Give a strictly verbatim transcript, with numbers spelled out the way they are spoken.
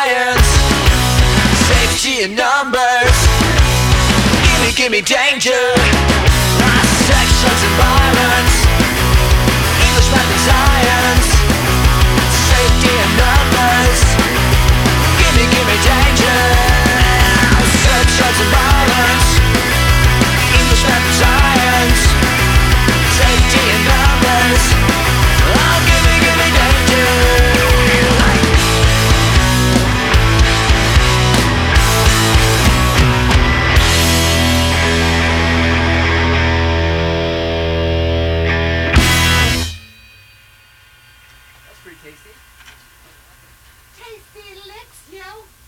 science, safety in numbers. Gimme, gimme danger, sections and violence. English, math and science, safety in numbers. Gimme, gimme danger, sections and violence. English, math and science, safety in numbers. Oh, gimme, gimme danger. Pretty tasty. Tasty licks, yo.